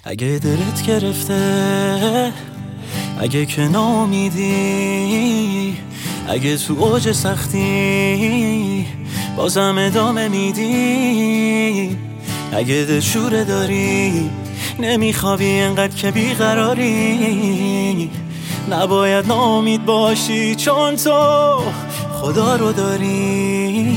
اگه دلت گرفته، اگه که ناامیدی، اگه تو اوج سختی بازم ادامه میدی، اگه دلشوره داری نمیخوابی انقدر که بیقراری، نباید ناامید باشی چون تو خدا رو داری.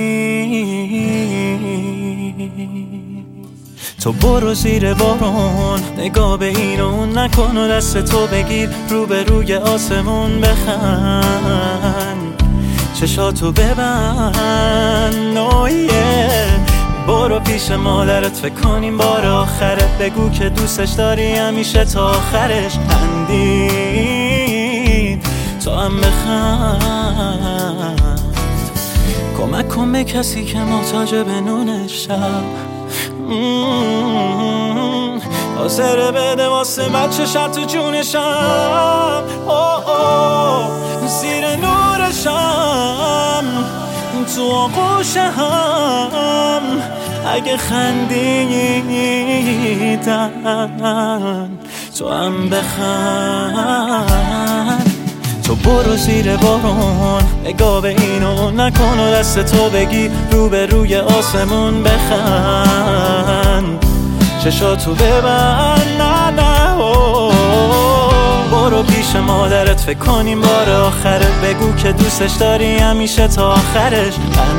تو برو زیر بارون، نگاه به این و اون نکن و دست تو بگیر رو به روی آسمون بخند، چشاتو ببند برو پیش مادرت فکر کنیم بار آخرت، بگو که دوستش داری همیشه تا آخرش، خندید تو هم بخند، کمک کن به کسی که محتاج به نون شب، حاضره بده واسه بچه شب تو جونشم، زیر نورشم تو آغوشم، اگه خندیدن تو هم بخند. تو برو زیر بارون، نگاه به این و نکن و دست تو بگی رو به روی آسمون بخند، چشاتو ببند برو پیش مادرت فکر کنیم بار آخرت، بگو که دوستش داری همیشه تا آخرش،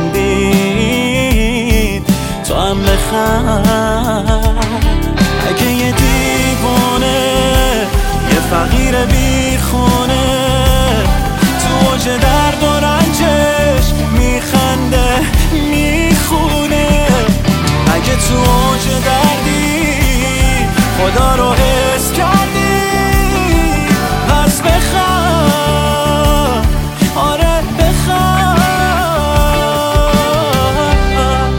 خندید تو هم بخند. اگه یه دیوانه یه فقیر بیخونه تو اوج درد و رنجش میخنده میخونه، اگه تو اوج دردی خدا رو حس کردی پس بخند، آره بخند.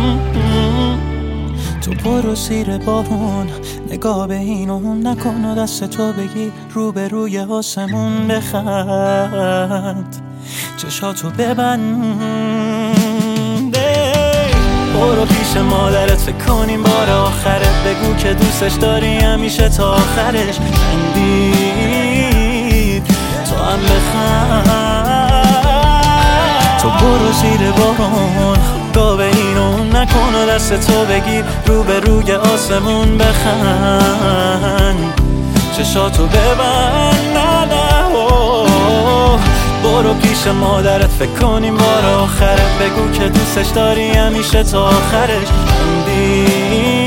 تو برو زیر بارون، نگاه به این و اون نکن و دست تو بگی رو به روی آسمون بخند، چشاتو ببند برو پیش مادرت فکر کنیم بار آخرت، بگو که دوستش داری همیشه تا آخرش، خندید تو هم بخند. تو برو زیر بارون، نگاه به این و اون نکن و دست تو بگیر رو به روی آسمون بخند، چشاتو ببند برو پیش مادرت فکر کنیم بار آخرت، بگو که دوستش داری همیشه تا آخرش، خندید